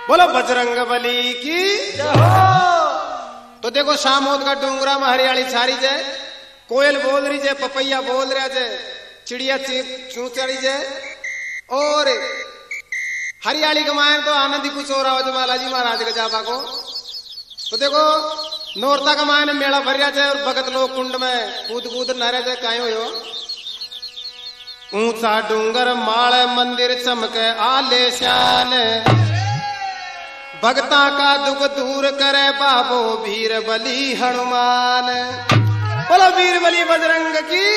बोलो बजरंग बली की। तो देखो सामोद का डूंगरा में हरियाली छारी जाए, कोयल बोल रही जाए, पपैया बोल रहा जाए, चिड़िया चूच रही जाए, और हरियाली के मायन तो आनंद ही कुछ हो रहा हो जो बालाजी महाराज के जाबा को। तो देखो नौरता का मायन मेला भर जाए और भगत लोग कुंड में कूद कूद नहरे जाए। काहे हो ऊंचा डूंगर माल मंदिर चमके आले श्यान, भगता का दुख दूर करे बाबो वीर बली हनुमान। बोलो वीर बली बजरंग की।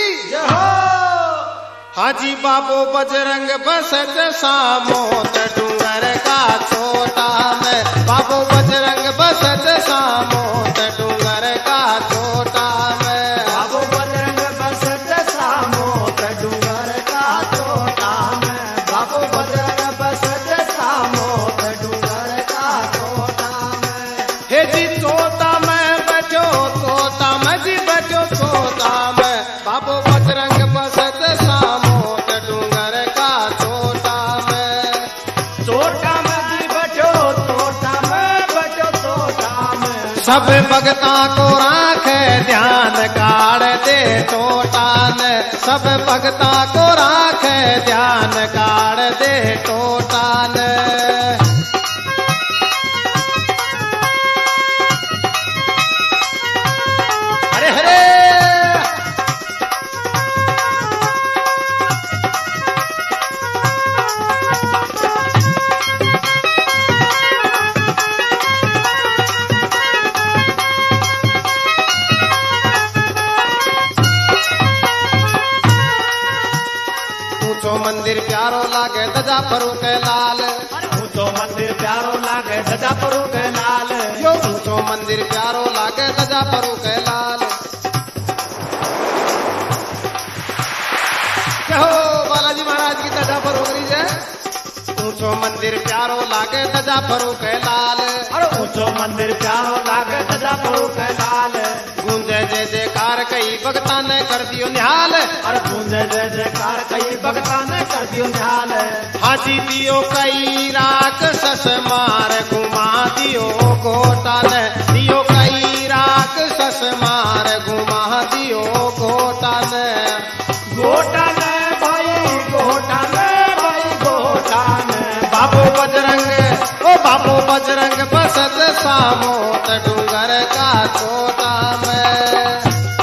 हाजी बाबो बजरंग बसत सामोत डूंगर का छोटा में, बाबो बजरंग बसत सामोत डूंगर का छोटा में, बाबो बजरंग बसत सामोत डूंगर का छोटा में, बाबो बजरंग बसत सामोत डूंगर का छोटा में। हे जी छोटा में बचो छोटा में जी बचो छोटा में, बाबो बजरंग बसत सामोत डूंगर का छोटा में, छोटा में जी बचो छोटा में बचो छोटा में। सब भगता को राखे ध्यान काढ़ दे टोटान, सब भगता को राखे ध्यान काढ़ दे टोटान। हरे हरे ऊंचो मंदिर प्यारो लागे दजा फरू के लाल, ऊंचो मंदिर प्यारो लागे सजा परू के लाल, यो ऊंचो मंदिर प्यारो लागे दजा फरू के लाल। क्या हो बालाजी महाराज की दजा फरू करी जाए। ऊंचो मंदिर प्यारो लागे दजा फरू के लाल, और ऊंचो मंदिर प्यारो लागे सजा परू के लाल। गूंजे जय जयकार कई भगता ने कर दियो निहाल, और गूंजे जय जयकार कई भगता ने कर दियो निहाल। हाजी दियो कई राख सस मार घुमा दियो घोटा ने, दियो कई राख सस मार घुमा दियो घोटा ने। गोटा ने भाई गोटा ने भाई गोटा ने, बाबू बजरंग ओ बाबू बजरंग बसत सामोत डूंगर का छोटा में।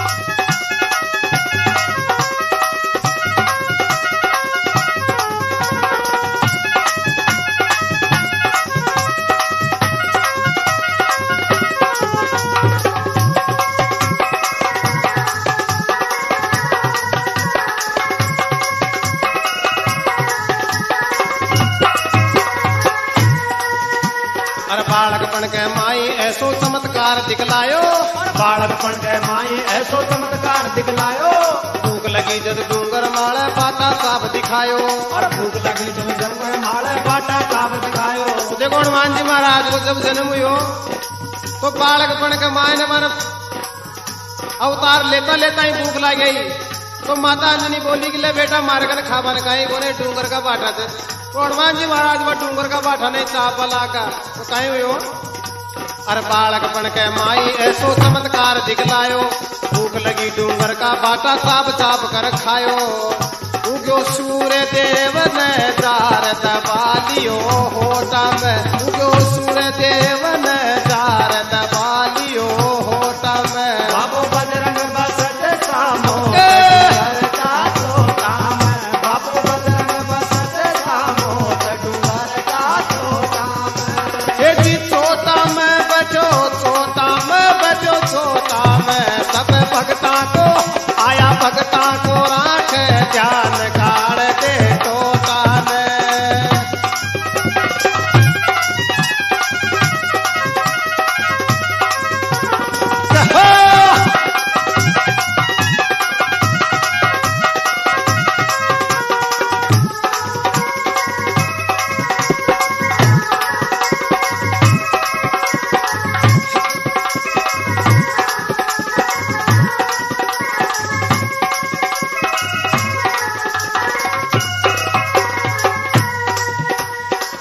अरे बालकपन के माई ऐसो चमत्कार दिखलायो, बालकपन के माई ऐसो चमत्कार दिखलायो। भूख लगी जब डूंगर माले पाटा साफ दिखायो। और भूख लगी तुम जन्म माले बाटा काब दिखायो। तो देखो हनुमान जी महाराज को जब जन्म हुई तो बालकपन के माई ने मारा अवतार लेता लेता ही भूख लग गई। तो माता अंजनी बोली कि ले बेटा मार कर खावा ने कहीं बोले डूंगर का बाटा थे। तो हनुमान जी महाराज वो डूंगर का बाटा नहीं चाप लागा तो कहीं हुई हो। अरे बालकपन के माई ऐसो चमत्कार दिखलायो, भूख लगी डूंगर का बाटा चाप चाप कर खायो। उगो सूर्य देव ने जार दबालियो होटा में, उगो सूर्य देव ने जार दबालियो होटा में। बाबो बजरंग बसत सामोत डूंगर का छोटा में, बाबो बजरंग बसत सामोत डूंगर का छोटा में। हे जी छोटा में बचो छोटा में बचो छोटा में, सब भगता को आया भगता को राखे ध्यान काढ़ दे टोटा में।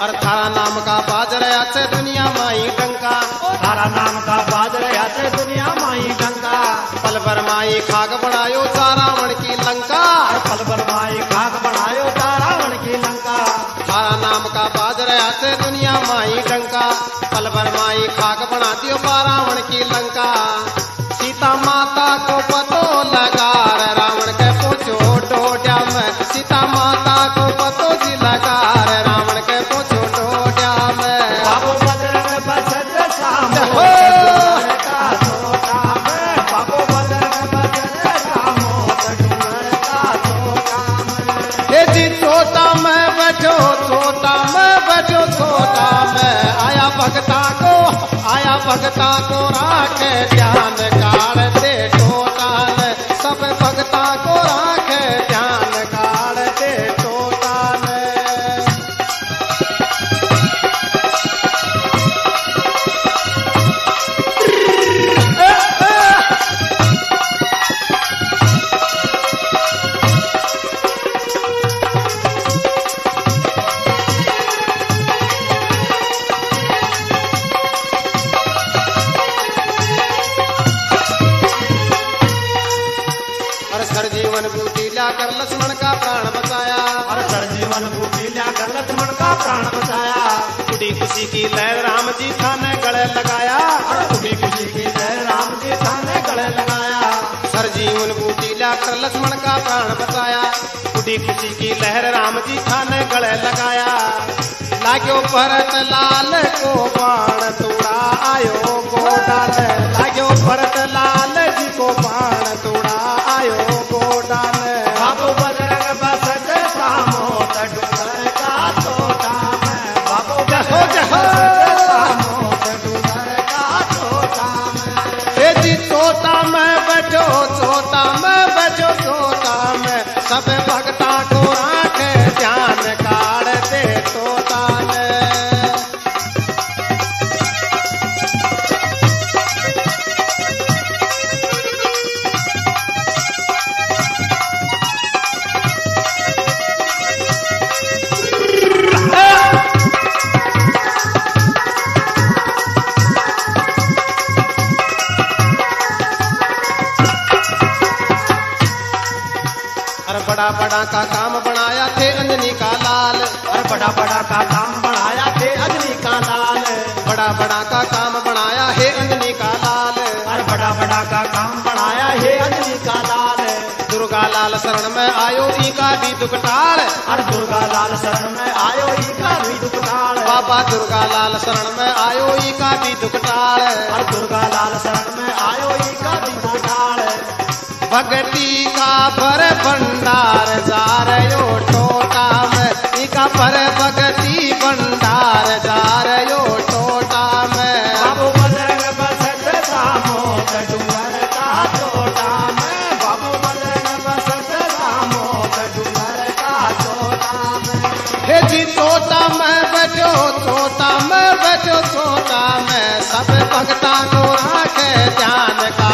अरे थारा नाम का बाज रहा से दुनिया माई डंका तारा नाम का बाज रहा से दुनिया माई डंका पल भर माई खाक बनायो रावण की लंका पल भर माई खाक बनायो रावण की लंका थारा नाम का बाज रहा से दुनिया माई डंका पल भर माई खाक बना दियो रावण की लंका सीता माता को पतो लगा रावण के पूछो डोड्या में सीता माता को पतो जी लगा रावण के पूछो डोड्या में बाबू बजरंग बसत सामो का तोता में बाबू बजरंग बसत सामो डूंगर का तोता में हे जी छोटा में बैठो छोटा में बैठो छोटा में आया भगता को राखे ध्यान काढ़ दे टोटा ने सब भगता को राखे ध्यान काढ़ दे टोटा ने सर जीवन बूटी लाकर लक्ष्मण का प्राण बचाया और सर जीवन बूटी लाकर लक्ष्मण का प्राण बचाया खुदी खुशी की लहर राम जी थाने गले लगाया और खुदी खुशी की लहर राम जी थाने गले लगाया सर जीवन बूटी लाकर लक्ष्मण का प्राण बचाया खुदी खुशी की लहर राम जी थाने गले लगाया लाग्यो भरत लाल को बाण तोड़ा आयो गोडान लाग्यो भरत लाल जी को बाण तोड़ा आयो गोडान बाबू बजरंग बसत सामो डूंगर का तोता में बाबू बजरंग बसत सामो डूंगर का तोता में हे जी तोता में बैठो तोता में बैठो तोता में सब भगता को राखे ध्यान काढ़ दे तोता ने बड़ा बड़ा का काम बनाया थे अंजनी का लाल और बड़ा बड़ा का काम बनाया थे अंजनी का लाल बड़ा बड़ा का काम बनाया है अंजनी का लाल और बड़ा बड़ा का काम बनाया है अंजनी का लाल दुर्गा लाल शरण में आयो ई का भी दुकटाल और दुर्गा लाल शरण में आयो ई का भी दुकटाल बाबा दुर्गा लाल शरण में आयो ई का भी दुकटाल और दुर्गा लाल शरण में आयो ई का भी दुकटाल भगती का भर भंडार जा रयो टोटा में ई का भर भगती भंडार जा रयो टोटा में बाबू बजरंग बसत सामो डूंगर का तोटा में बाबू बजरंग बसत सामो डूंगर का तोटा में हे जी तोता में बैठो तोता में बैठो तोता में सब भगता को राखे ध्यान का